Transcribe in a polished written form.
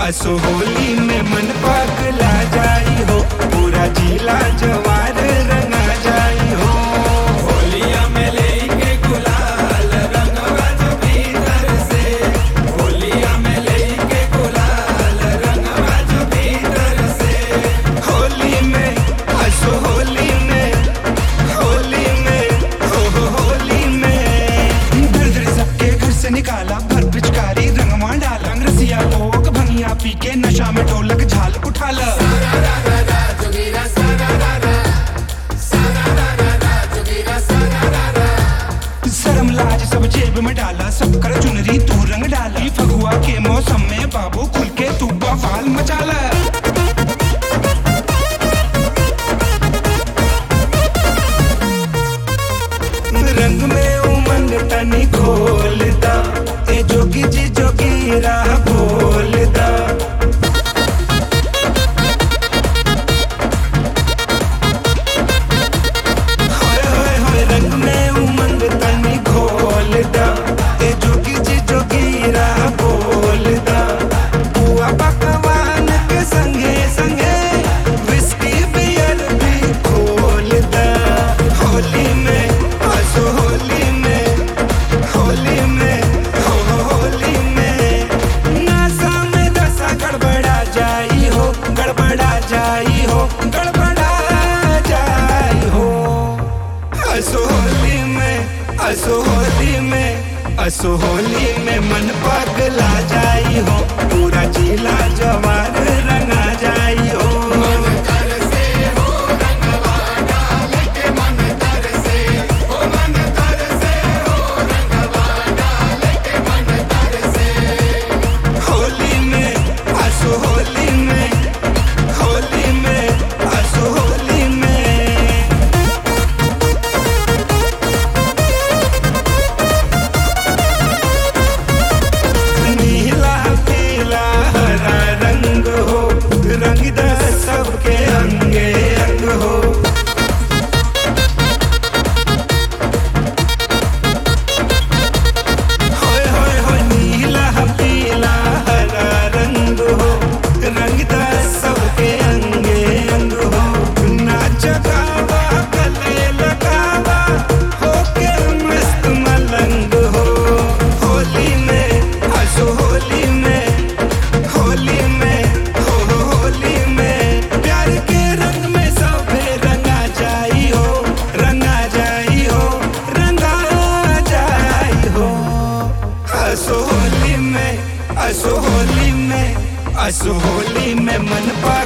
असो होली में मन पगला जाई हो, पूरा जिला जवार रंगा जाई हो। होलिया में लेके गुलाल रंगवा जो भीतर से, होलिया में लेके गुलाल रंगवा जो भीतर से। होली में असो होली में, होली में हो होली में। धर धर सबके घर से निकाला भर पिचकारी रंगवा डाला, रसिया लोग भंगिया पी के नशा में ढोलक झाल उठा ला। शर्म लाज सब जेब में डाला, सब कर चुनरी तू रंग डाला। ई फगुआ के मौसम में बाबू खुल के तू बवाल मचाला। रंग में उमंग तनी खोलदा, ए जोगी जी जोगी राह बोलदा। होय होय होय रंग में उमंग तनी खोलदा, ए जोगी जी जोगी राह बोलदा। बुआ पकवान के संगे संगे विस्की बियर भी खोलदा। होली में असो होली में, होली में हो होली में। नासा में दशा गड़बड़ा जाई हो, गड़बड़ा जाई हो, गड़बड़ा जाई हो। असो होली में, असो होली में, असो होली में मन पगला जाई हो, पूरा जिला जवार रंगा जाई हो। होली में असो होली में, होली में असो होली में। नीला पीला हरा रंग हो, रंग दा सबके अंगे अंग हो। होय होय होय नीला पीला हरा रंग हो, रंग दा सबके अंगे अंग हो। नाच गावा गले लगावा, होके मस्त मलंग हो। होली में असो होली में, होली में हो होली में। प्यार के रंग में सभे रंगा जाई हो, रंगा जाई हो, रंगा जाई हो। असो होली में, असो होली में, असो होली में मन पा